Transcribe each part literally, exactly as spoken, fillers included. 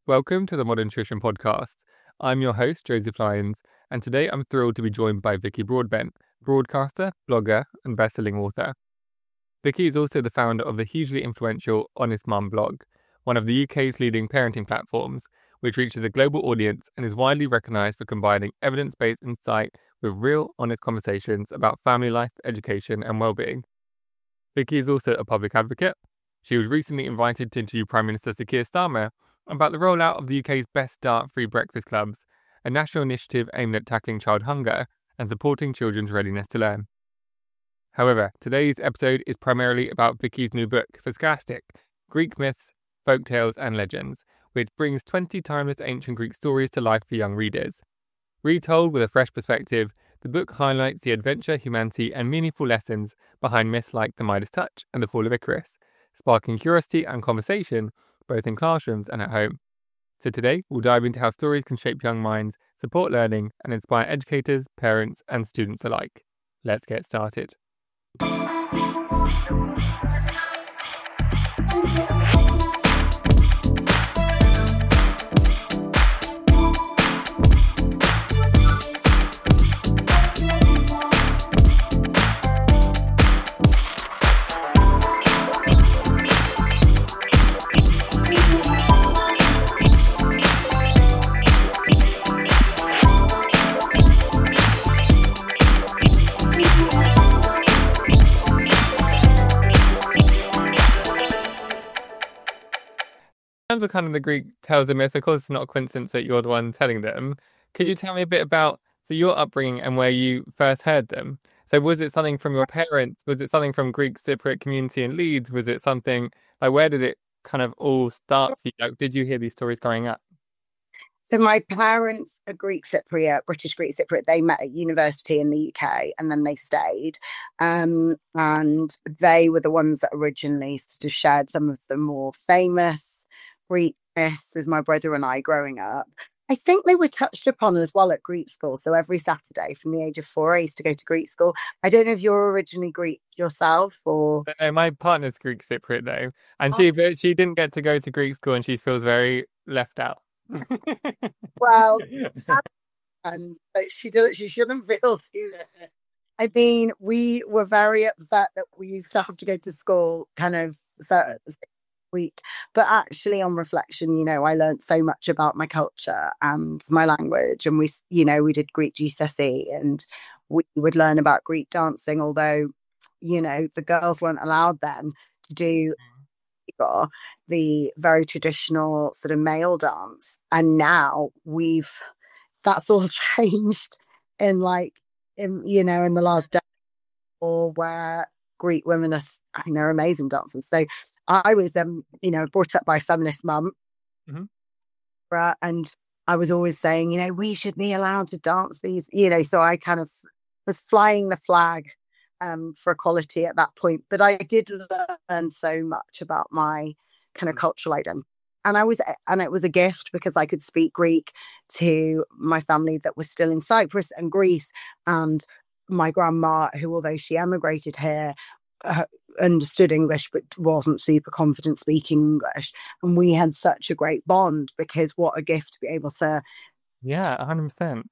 Welcome to the Modern Nutrition Podcast. I'm your host, Joseph Lyons, and today I'm thrilled to be joined by Vicky Broadbent, broadcaster, blogger, and best-selling author. Vicky is also the founder of the hugely influential Honest Mum blog, one of the U K's leading parenting platforms, which reaches a global audience and is widely recognised for combining evidence-based insight with real, honest conversations about family life, education, and well-being. Vicky is also a public advocate. She was recently invited to interview Prime Minister Sir Keir Starmer about the rollout of the U K's Best Start free breakfast clubs, a national initiative aimed at tackling child hunger and supporting children's readiness to learn. However, today's episode is primarily about Vicky's new book, for Scholastic, Greek Myths, Folktales and Legends, which brings twenty timeless ancient Greek stories to life for young readers. Retold with a fresh perspective, the book highlights the adventure, humanity and meaningful lessons behind myths like the Midas touch and the fall of Icarus, sparking curiosity and conversation both in classrooms and at home. So today, we'll dive into how stories can shape young minds, support learning, and inspire educators, parents, and students alike. Let's get started. In terms of kind of the Greek tales and myths, of course, it's not a coincidence that you're the one telling them. Could you tell me a bit about so your upbringing and where you first heard them? So was it something from your parents? Was it something from Greek Cypriot community in Leeds? Was it something like where did it kind of all start for you? Like, did you hear these stories growing up? So my parents are Greek Cypriot, British Greek Cypriot. They met at university in the U K and then they stayed. Um, and they were the ones that originally sort of shared some of the more famous Greek myths with my brother and I growing up. I think they were touched upon as well at Greek school. So every Saturday from the age of four, I used to go to Greek school. I don't know if you're originally Greek yourself or... No, my partner's Greek Cypriot though. And oh. she but she didn't get to go to Greek school and she feels very left out. Well, and but she does. She shouldn't feel too. I mean, we were very upset that we used to have to go to school kind of so week, but actually, on reflection, you know, I learned so much about my culture and my language, and we, you know, we did Greek G C S E, and we would learn about Greek dancing, although, you know, the girls weren't allowed then to do the very traditional sort of male dance. And now we've that's all changed in like in you know in the last decade, or where Greek women are, I mean, they're amazing dancers. So I was um you know brought up by a feminist mum, mm-hmm. and I was always saying, you know, we should be allowed to dance these, you know, so I kind of was flying the flag Um, for equality at that point. But I did learn so much about my kind of cultural identity. And I was, and it was a gift because I could speak Greek to my family that was still in Cyprus and Greece. And my grandma, who, although she emigrated here, uh, understood English, but wasn't super confident speaking English. And we had such a great bond because what a gift to be able to. Yeah, one hundred percent.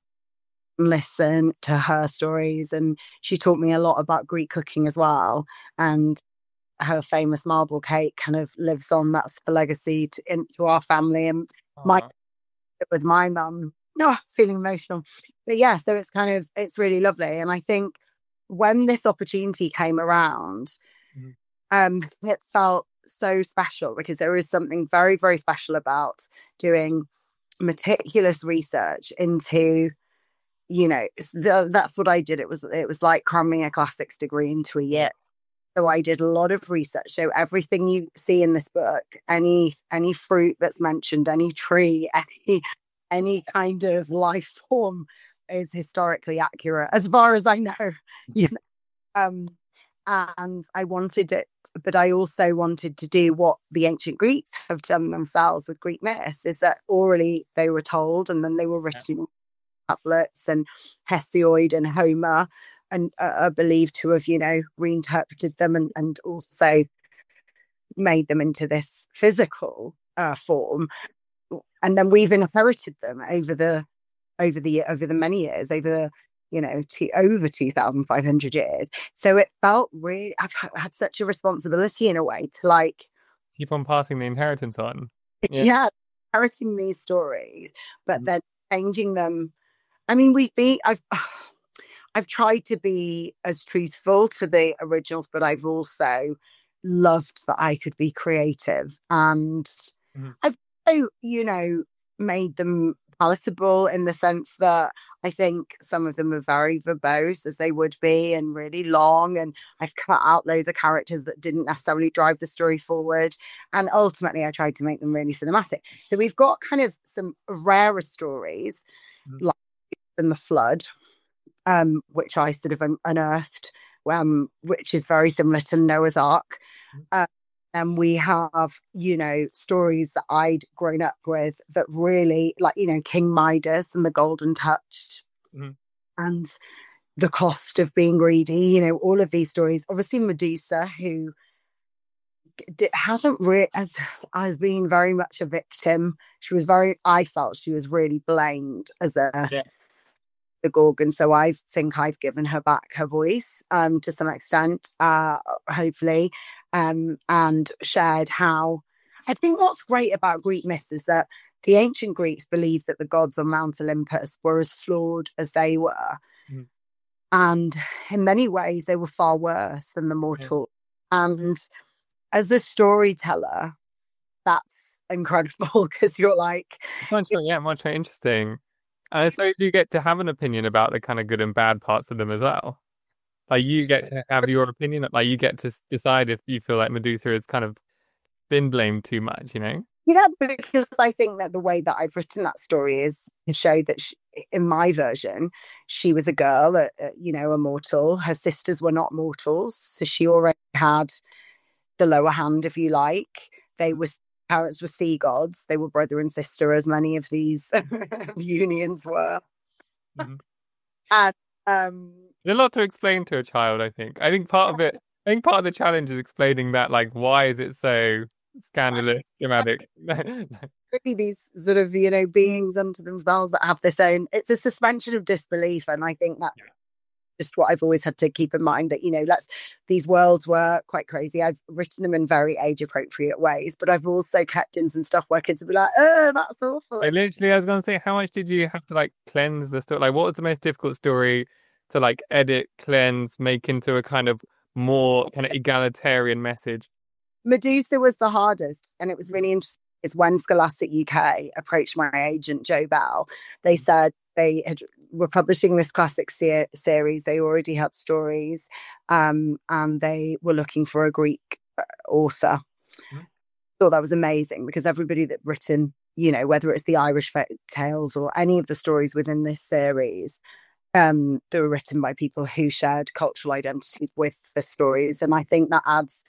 Listen to her stories, and she taught me a lot about Greek cooking as well, and her famous marble cake kind of lives on. That's a legacy to, into our family, and uh-huh. my with my mum. No, oh, feeling emotional, but yeah, so it's kind of it's really lovely. And I think when this opportunity came around, mm-hmm. um it felt so special because there is something very, very special about doing meticulous research into, you know, that's what I did. It was it was like cramming a classics degree into a year. So I did a lot of research. So everything you see in this book, any any fruit that's mentioned, any tree, any any kind of life form is historically accurate as far as I know. You know, um, and I wanted it, but I also wanted to do what the ancient Greeks have done themselves with Greek myths, is that orally they were told and then they were written. Tablets, and Hesiod and Homer and uh, are believed to have, you know, reinterpreted them and, and also made them into this physical uh, form. and then we've inherited them over the over the over the many years, over you know, to, over two thousand five hundred years. So it felt really, I've had such a responsibility in a way to like keep on passing the inheritance on. Yeah, yeah inheriting these stories, but mm-hmm. then changing them. I mean, we've been, I've, I've tried to be as truthful to the originals, but I've also loved that I could be creative, and mm-hmm. I've, you know, made them palatable in the sense that I think some of them are very verbose, as they would be, and really long, and I've cut out loads of characters that didn't necessarily drive the story forward, and ultimately I tried to make them really cinematic. So we've got kind of some rarer stories mm-hmm. like in the Flood, um, which I sort of unearthed, um, which is very similar to Noah's Ark. Mm-hmm. Uh, And we have, you know, stories that I'd grown up with that really, like, you know, King Midas and the Golden Touch mm-hmm. and The Cost of Being Greedy, you know, all of these stories. Obviously, Medusa, who hasn't really, as, as being very much a victim. She was very, I felt she was really blamed as a... Yeah. the Gorgon, so I think I've given her back her voice um to some extent, uh hopefully, um and shared how I think what's great about Greek myths is that the ancient Greeks believed that the gods on Mount Olympus were as flawed as they were, mm. and in many ways they were far worse than the mortal. Yeah. And as a storyteller, that's incredible, because you're like, much, yeah, much more interesting. And I suppose you get to have an opinion about the kind of good and bad parts of them as well. Like, you get to have your opinion. Like, you get to decide if you feel like Medusa has kind of been blamed too much, you know? Yeah, because I think that the way that I've written that story is to show that she, in my version, she was a girl, a, a, you know, a mortal. Her sisters were not mortals. So she already had the lower hand, if you like. They were... parents were sea gods. They were brother and sister, as many of these unions were. Mm-hmm. And um, there's a lot to explain to a child, I think. I think part of it, I think part of the challenge is explaining that, like, why is it so scandalous, dramatic? Really, these sort of, you know, beings unto themselves that have this own, it's a suspension of disbelief. And I think that yeah. just what I've always had to keep in mind, that, you know, let's, these worlds were quite crazy. I've written them in very age appropriate ways, but I've also kept in some stuff where kids will be like, oh, that's awful. I literally, I was going to say, how much did you have to like cleanse the story? Like, what was the most difficult story to like edit, cleanse, make into a kind of more kind of egalitarian message? Medusa was the hardest, and it was really interesting. Is when Scholastic U K approached my agent Jo Bell, they said they had were publishing this classic ser- series. They already had stories, um, and they were looking for a Greek uh, author. Mm-hmm. Thought that was amazing, because everybody that written, you know, whether it's the Irish fairy tales or any of the stories within this series, um, they were written by people who shared cultural identity with the stories, and I think that adds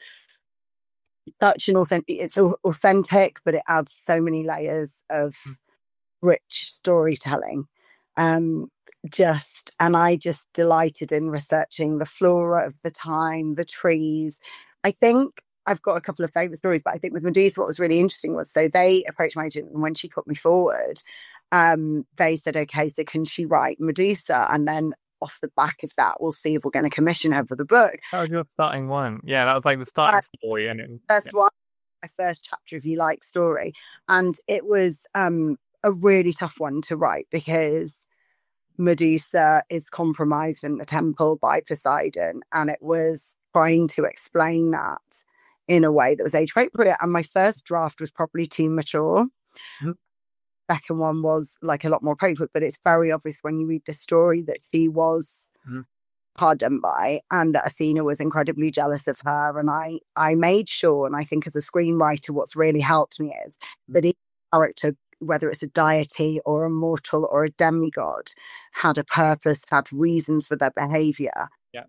such an authentic. It's authentic, but it adds so many layers of rich storytelling. Um, just and I just delighted in researching the flora of the time, the trees. I think I've got a couple of favourite stories, but I think with Medusa, what was really interesting was, so they approached my agent, and when she put me forward, um, they said, okay, so can she write Medusa? And then off the back of that, we'll see if we're going to commission her for the book. That was your starting one. Yeah, that was like the starting uh, story. And it, first yeah. one, my first chapter, if you like, story. And it was um, a really tough one to write, because Medusa is compromised in the temple by Poseidon, and it was trying to explain that in a way that was age appropriate. And my first draft was probably too mature. Mm-hmm. Second one was like a lot more appropriate, but it's very obvious when you read the story that she was mm-hmm. hard done by, and that Athena was incredibly jealous of her. And I, I made sure, and I think as a screenwriter, what's really helped me is mm-hmm. that each character, whether it's a deity or a mortal or a demigod, had a purpose, had reasons for their behavior. Yeah.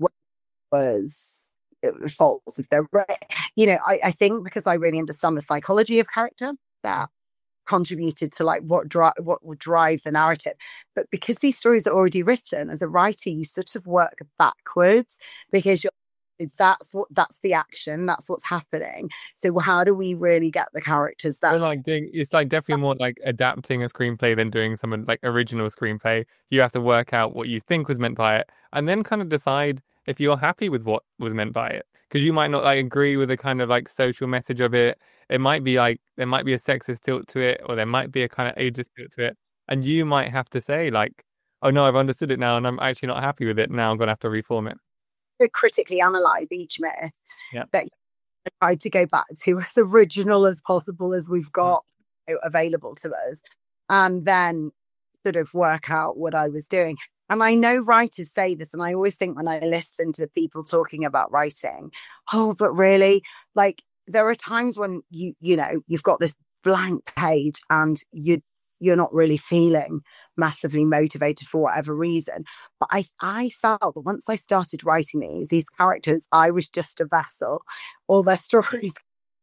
Was faults if they're right. You know, I, I think because I really understand the psychology of character, that contributed to like what dri- what would drive the narrative. But because these stories are already written, as a writer, you sort of work backwards, because you're that's what that's the action, that's what's happening. So how do we really get the characters that We're like doing it's like definitely more like adapting a screenplay than doing some like original screenplay. You have to work out what you think was meant by it and then kind of decide if you're happy with what was meant by it. Because you might not like agree with the kind of like social message of it. It might be like there might be a sexist tilt to it, or there might be a kind of ageist tilt to it. And you might have to say like, oh no, I've understood it now and I'm actually not happy with it. Now I'm gonna have to reform it. to critically analyze each myth. Yeah. That I tried to go back to as original as possible as we've got mm. available to us, and then sort of work out what I was doing. And I know writers say this, and I always think when I listen to people talking about writing, oh, but really, like there are times when you, you know, you've got this blank page and you, you're not really feeling massively motivated for whatever reason. But I, I felt that once I started writing these, these characters, I was just a vessel. All their stories,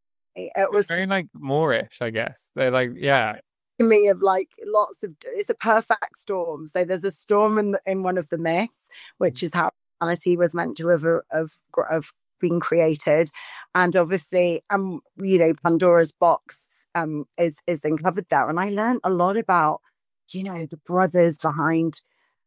it was very like Moorish, I guess. They're like, yeah. Me of like lots of it's a perfect storm. So there's a storm in the, in one of the myths, which is how humanity was meant to have of of been created, and obviously, um, you know, Pandora's box um is is uncovered there, and I learned a lot about, you know, the brothers behind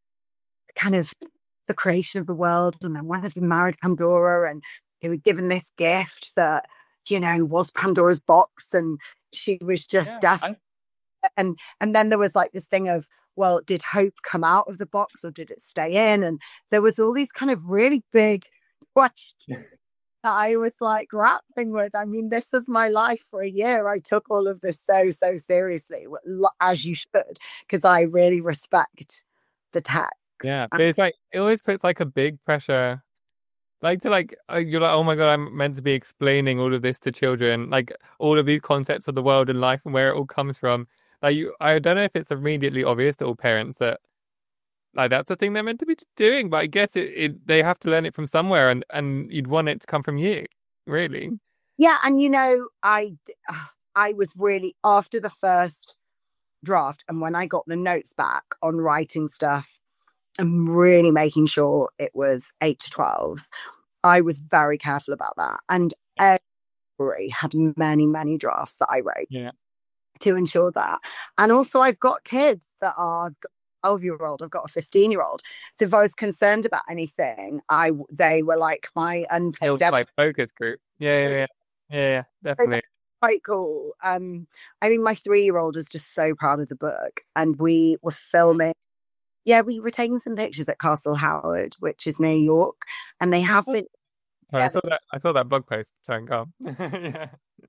kind of the creation of the world, and then one of them married Pandora, and they were given this gift that, you know, was Pandora's box, and she was just yeah, deaf. I- And and then there was like this thing of, well, did hope come out of the box or did it stay in? And there was all these kind of really big questions that I was like grappling with. I mean, this is my life for a year. I took all of this so, so seriously, as you should, because I really respect the text. Yeah, but it's like, it always puts like a big pressure. Like to like, you're like, oh my God, I'm meant to be explaining all of this to children, like all of these concepts of the world and life and where it all comes from. Like you, I don't know if it's immediately obvious to all parents that like that's the thing they're meant to be doing, but I guess it, it they have to learn it from somewhere, and and you'd want it to come from you, really. Yeah, and you know, I I was really after the first draft, and when I got the notes back on writing stuff, and really making sure it was eight to twelves, I was very careful about that, and every had many many drafts that I wrote. Yeah. To ensure that. And also I've got kids that are twelve year old, I've got a fifteen year old. So if I was concerned about anything, I they were like my unpaid like focus group. Yeah, yeah, yeah, yeah, yeah, definitely. Quite cool. Um, I think my three year old is just so proud of the book, and we were filming. Yeah, we were taking some pictures at Castle Howard, which is near York, and they have been. Oh, I saw that. I saw that blog post. Sorry, go on. Yeah.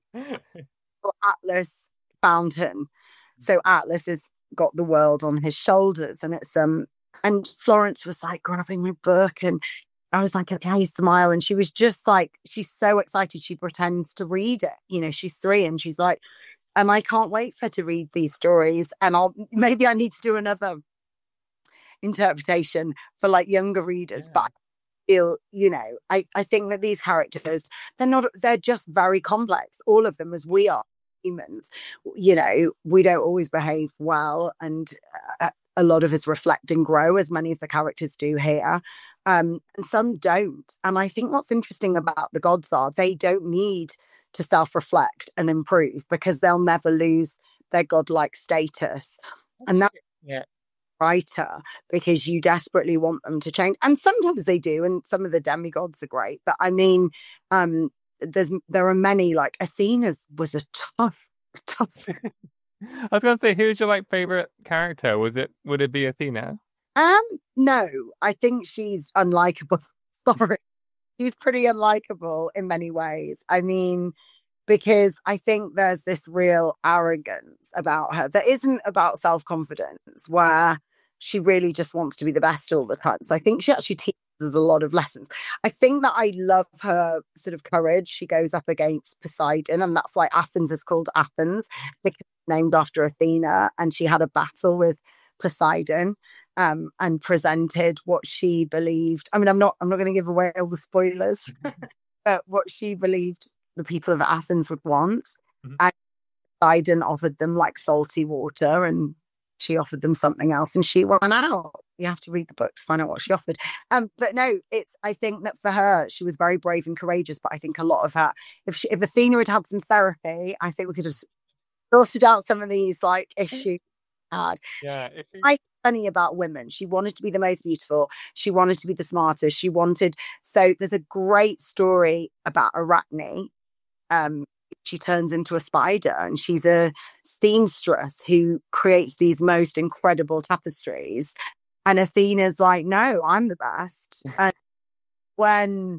Atlas fountain. So Atlas has got the world on his shoulders, and it's um and Florence was like grabbing my book, and I was like, okay, smile. And she was just like, she's so excited she pretends to read it. You know, she's three and she's like, and I can't wait for her to read these stories. And I'll maybe I need to do another interpretation for like younger readers. Yeah. But I feel, you know, I, I think that these characters, they're not they're just very complex, all of them, as we are humans. You know, we don't always behave well, and uh, a lot of us reflect and grow, as many of the characters do here, um and some don't. And I think what's interesting about the gods are they don't need to self-reflect and improve, because they'll never lose their godlike status. And that's yeah writer, because you desperately want them to change, and sometimes they do, and some of the demigods are great, but I mean um there's there are many, like Athena's was a tough tough I was gonna say, who's your like favorite character? Was it would it be Athena? Um no, I think she's unlikable. Sorry, she's pretty unlikable in many ways. I mean, because I think there's this real arrogance about her that isn't about self-confidence, where she really just wants to be the best all the time. So I think she actually teaches us a lot of lessons. I think that I love her sort of courage. She goes up against Poseidon, and that's why Athens is called Athens, because it's named after Athena, and she had a battle with Poseidon, um, and presented what she believed. I mean, I'm not I'm not going to give away all the spoilers, but what she believed the people of Athens would want. Mm-hmm. And Poseidon offered them like salty water, and she offered them something else, and she won out. you have to read the book to find out what she offered. Um, but no, it's, I think that for her, she was very brave and courageous. But I think a lot of that, if she, if Athena had had some therapy, I think we could have sorted out some of these like issues. Had. Yeah. I funny about women. She wanted to be the most beautiful. She wanted to be the smartest. She wanted. So there's a great story about Arachne. Um, she turns into a spider, and she's a seamstress who creates these most incredible tapestries. And Athena's like, no, I'm the best. And when,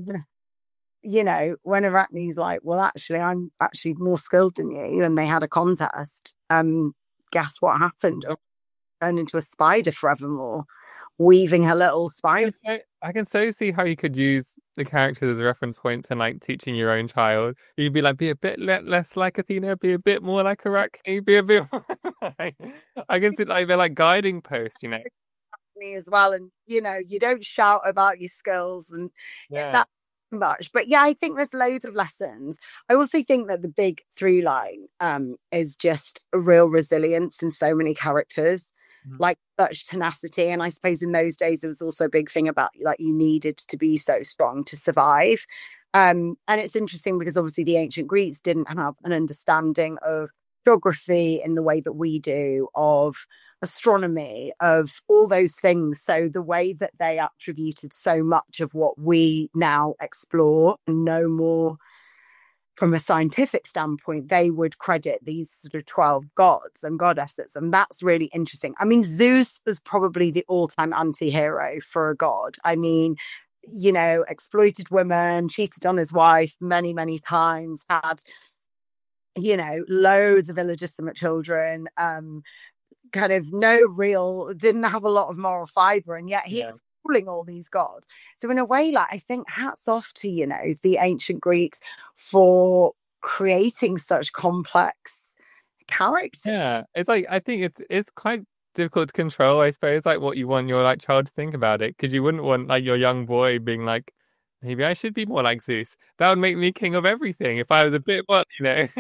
you know, when Arachne's like, well, actually, I'm actually more skilled than you, and they had a contest, um, guess what happened? Turned into a spider forevermore, weaving her little spider. I can, so, I can so see how you could use the characters as reference points and like teaching your own child. You'd be like, be a bit le- less like Athena, be a bit more like Arachne, be a bit more like... I can see like they're like guiding posts, you know. Me as well, and you know, you don't shout about your skills, and yeah. It's that much. But yeah, I think there's loads of lessons. I also think that the big through line um is just a real resilience in so many characters. Mm-hmm. Like such tenacity. And I suppose in those days there was also a big thing about like you needed to be so strong to survive. Um, and it's interesting because obviously the ancient Greeks didn't have an understanding of geography in the way that we do, of astronomy, of all those things. So the way that they attributed so much of what we now explore and know more from a scientific standpoint, they would credit these sort of twelve gods and goddesses. And that's really interesting. I mean, Zeus was probably the all-time anti-hero for a god. I mean, you know, exploited women, cheated on his wife many, many times, had, you know, loads of illegitimate children, um, kind of no real, didn't have a lot of moral fibre, and yet he yeah. was ruling all these gods. So in a way, like, I think hats off to, you know, the ancient Greeks for creating such complex characters. Yeah, it's like, I think it's it's quite difficult to control, I suppose, like what you want your like child to think about it, because you wouldn't want like your young boy being like, maybe I should be more like Zeus. That would make me king of everything if I was a bit, well, you know.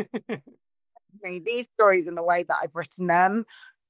These stories and the way that I've written them,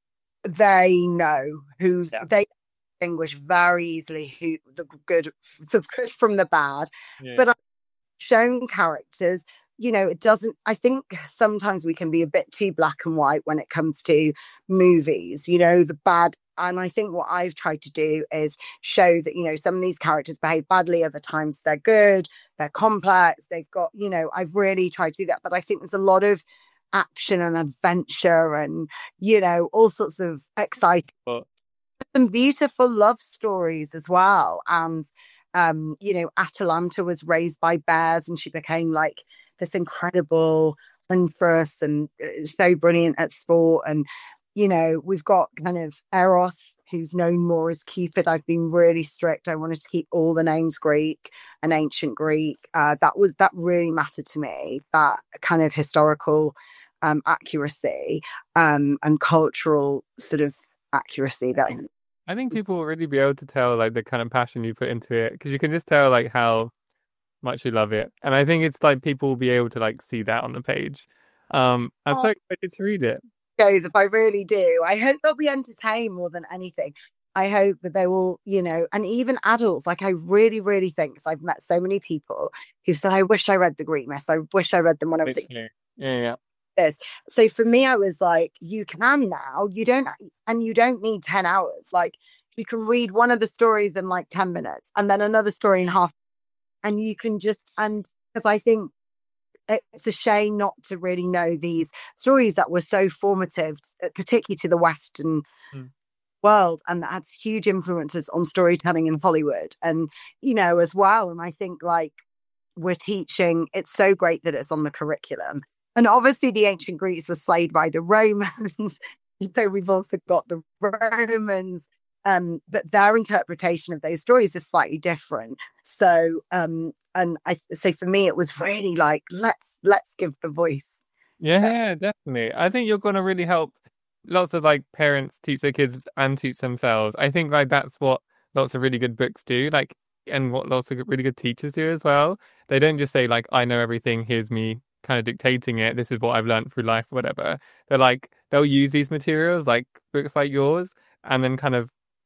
they know who's yeah. they distinguish very easily who the good the good from the bad. Yeah. But I've shown characters, you know, it doesn't, I think sometimes we can be a bit too black and white when it comes to movies, you know, the bad. And I think what I've tried to do is show that, you know, some of these characters behave badly, other times they're good, they're complex, they've got, you know, I've really tried to do that. But I think there's a lot of action and adventure and, you know, all sorts of exciting, but... some beautiful love stories as well. And, um, you know, Atalanta was raised by bears and she became like this incredible huntress and so brilliant at sport. And, you know, we've got kind of Eros, who's known more as Cupid. I've been really strict. I wanted to keep all the names Greek and ancient Greek. Uh, that was, that really mattered to me, that kind of historical um, accuracy um, and cultural sort of accuracy. That I think people will really be able to tell like the kind of passion you put into it, because you can just tell like how much you love it. And I think it's like people will be able to like see that on the page. Um, I'm oh. so excited to read it. Goes if I really do. I hope they'll be entertained more than anything. I hope that they will, you know, and even adults, like I really, really think, because I've met so many people who said, I wish I read the Greek myths. I wish I read them when I was yeah, yeah. This. So for me, I was like, you can now, you don't, and you don't need ten hours. Like you can read one of the stories in like ten minutes and then another story in half. And you can just, and because I think it's a shame not to really know these stories that were so formative, particularly to the Western mm. world, and that had huge influences on storytelling in Hollywood and, you know, as well. And I think like we're teaching, it's so great that it's on the curriculum. And obviously the ancient Greeks were slayed by the Romans. So we've also got the Romans, um, but their interpretation of those stories is slightly different. So, um, and I say for me, it was really like, let's, let's give the voice. Yeah, yeah, definitely. I think you're going to really help lots of like parents teach their kids and teach themselves. I think like that's what lots of really good books do. Like, and what lots of really good teachers do as well. They don't just say like, I know everything, here's me kind of dictating it, this is what I've learned through life or whatever. They're like, they'll use these materials like books like yours and then kind of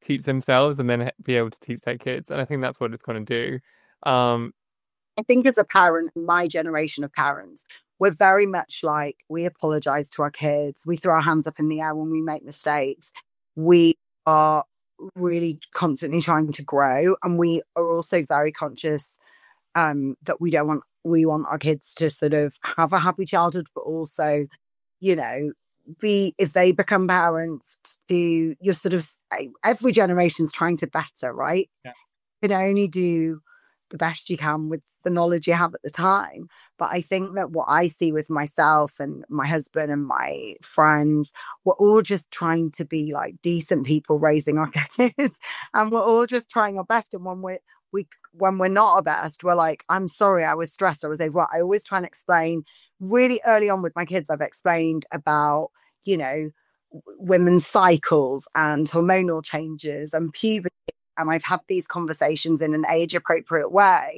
teach themselves and then be able to teach their kids. And I think that's what it's going to do. Um, I think as a parent, my generation of parents, we're very much like, we apologize to our kids. We throw our hands up in the air when we make mistakes. We are really constantly trying to grow. And we are also very conscious um, that we don't want, we want our kids to sort of have a happy childhood, but also, you know, be, if they become parents, to, you're sort of, every generation's trying to better, right? Yeah. You can only do the best you can with the knowledge you have at the time. But I think that what I see with myself and my husband and my friends, we're all just trying to be like decent people raising our kids, and we're all just trying our best. And when we're we when we're not our best, we're like, I'm sorry, I was stressed, I was overwhelmed. I always try and explain really early on with my kids. I've explained about, you know, women's cycles and hormonal changes and puberty, and I've had these conversations in an age appropriate way,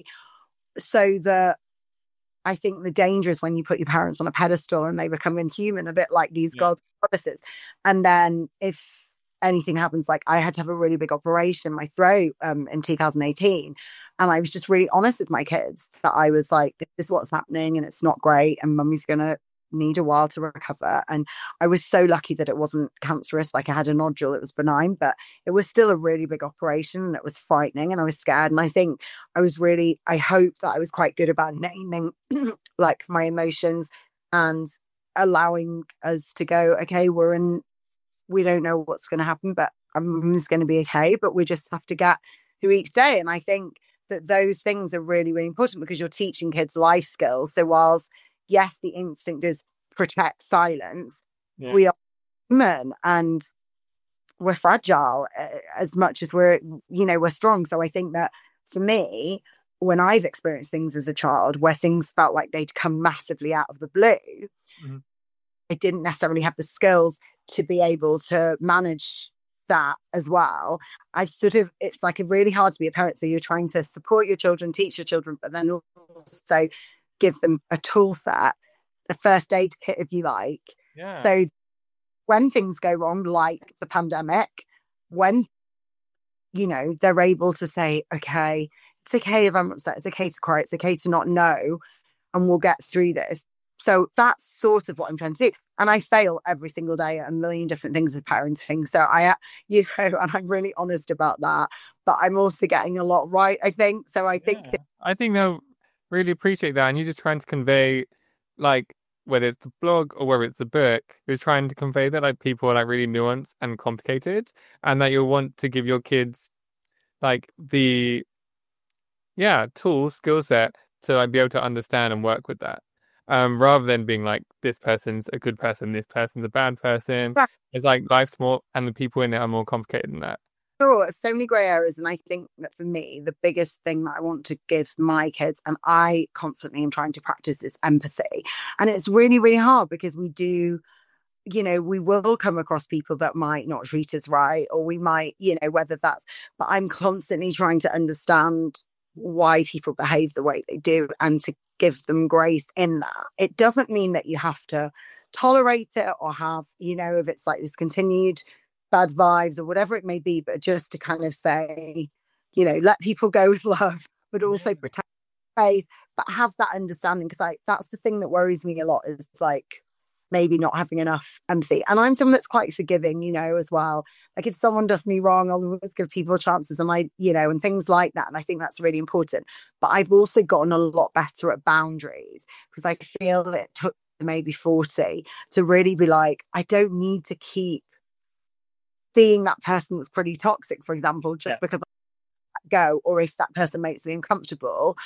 so that I think the danger is when you put your parents on a pedestal and they become inhuman, a bit like these yeah. god goddesses. And then if anything happens, like I had to have a really big operation in my throat um, in two thousand eighteen. And I was just really honest with my kids that I was like, this is what's happening and it's not great. And mummy's going to need a while to recover. And I was so lucky that it wasn't cancerous. Like I had a nodule, it was benign, but it was still a really big operation and it was frightening and I was scared. And I think I was really, I hope that I was quite good about naming like my emotions and allowing us to go, okay, we're in, we don't know what's going to happen, but it's going to be okay, but we just have to get through each day. And I think that those things are really, really important because you're teaching kids life skills. So whilst yes, the instinct is protect, silence, yeah. we are human and we're fragile as much as we're, you know, we're strong. So I think that for me, when I've experienced things as a child where things felt like they'd come massively out of the blue, mm-hmm. I didn't necessarily have the skills to be able to manage that as well. I've sort of, it's like a really hard to be a parent. So you're trying to support your children, teach your children, but then also give them a tool set, a first aid kit, if you like. Yeah. So when things go wrong, like the pandemic, when, you know, they're able to say, okay, it's okay if I'm upset, it's okay to cry, it's okay to not know, and we'll get through this. So that's sort of what I'm trying to do. And I fail every single day at a million different things with parenting. So I, you know, and I'm really honest about that, but I'm also getting a lot right, I think. So I think... Yeah. I think they'll really appreciate that. And you're just trying to convey, like, whether it's the blog or whether it's the book, you're trying to convey that, like, people are, like, really nuanced and complicated, and that you'll want to give your kids, like, the, yeah, tool, skill set to, like, be able to understand and work with that. Um, rather than being like, this person's a good person, this person's a bad person. Right. It's like life's more, and the people in it are more complicated than that. Sure, so many grey areas. And I think that for me, the biggest thing that I want to give my kids, and I constantly am trying to practice, is empathy. And it's really, really hard because we do, you know, we will come across people that might not treat us right, or we might, you know, whether that's, but I'm constantly trying to understand why people behave the way they do and to give them grace in that. It doesn't mean that you have to tolerate it or have, you know, if it's like this continued bad vibes or whatever it may be, but just to kind of say, you know, let people go with love, but also yeah. protect space, but have that understanding. Because like that's the thing that worries me a lot, is like maybe not having enough empathy. And I'm someone that's quite forgiving, you know, as well. Like if someone does me wrong, I'll always give people chances, and I, you know, and things like that. And I think that's really important. But I've also gotten a lot better at boundaries, because I feel it took maybe forty to really be like, I don't need to keep seeing that person that's pretty toxic, for example, just yeah. because I go, or if that person makes me uncomfortable.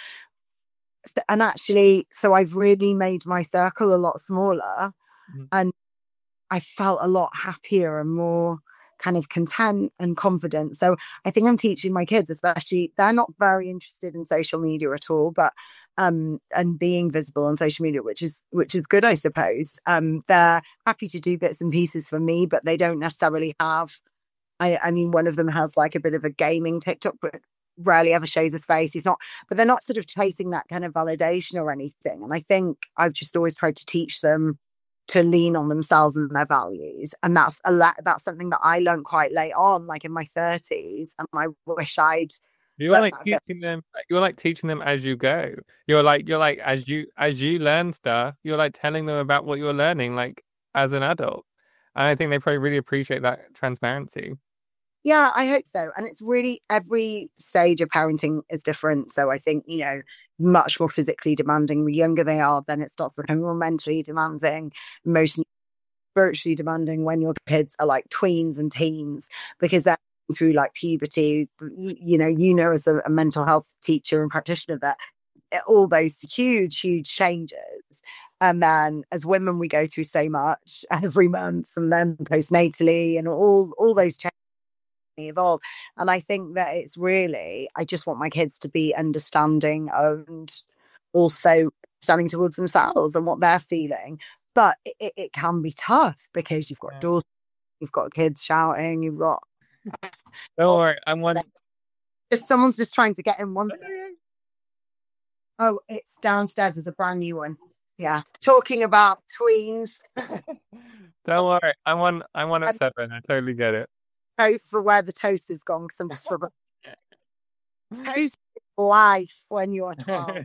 And actually, so I've really made my circle a lot smaller. Mm-hmm. And I felt a lot happier and more kind of content and confident. So I think I'm teaching my kids, especially, they're not very interested in social media at all, but um and being visible on social media, which is which is good, I suppose. Um they're happy to do bits and pieces for me, but they don't necessarily have, I, I mean, one of them has like a bit of a gaming TikTok, but rarely ever shows his face. He's not, but they're not sort of chasing that kind of validation or anything. And I think I've just always tried to teach them to lean on themselves and their values. And that's a la- that's something that I learned quite late on, like in my thirties. And I wish I'd You're like teaching them. You're like teaching them as you go. You're like you're like as you as you learn stuff. You're like telling them about what you're learning, like as an adult. And I think they probably really appreciate that transparency. Yeah, I hope so. And it's really every stage of parenting is different. So I think, you know, much more physically demanding the younger they are, then it starts becoming more mentally demanding, emotionally, spiritually demanding when your kids are like tweens and teens, because they're going through like puberty. You, you know, you know, as a, a mental health teacher and practitioner, that all those huge, huge changes. And then as women, we go through so much every month, and then postnatally and all, all those changes evolve. And I think that it's really, I just want my kids to be understanding and also standing towards themselves and what they're feeling. But it, it can be tough because you've got yeah. doors, you've got kids shouting, you've got don't worry, I'm one just someone's just trying to get in one. Oh, it's downstairs, there's a brand new one. Yeah, talking about tweens. Don't worry, I'm one I'm one at seven. I totally get it. For where the toast is gone, because I'm just rubber. Toast is life when you're twelve.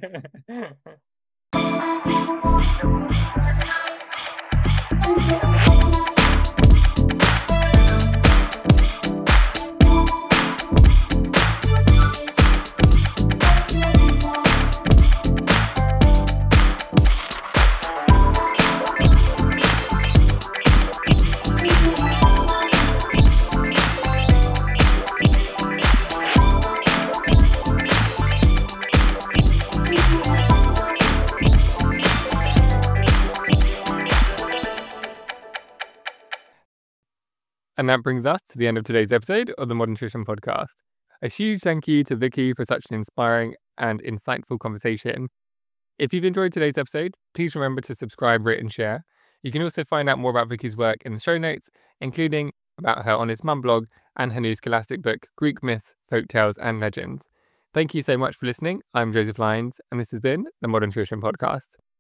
And that brings us to the end of today's episode of the Modern Nutrition Podcast. A huge thank you to Vicky for such an inspiring and insightful conversation. If you've enjoyed today's episode, please remember to subscribe, rate and share. You can also find out more about Vicky's work in the show notes, including about her Honest Mum blog and her new scholastic book, Greek Myths, Folktales and Legends. Thank you so much for listening. I'm Joseph Lyons, and this has been the Modern Nutrition Podcast.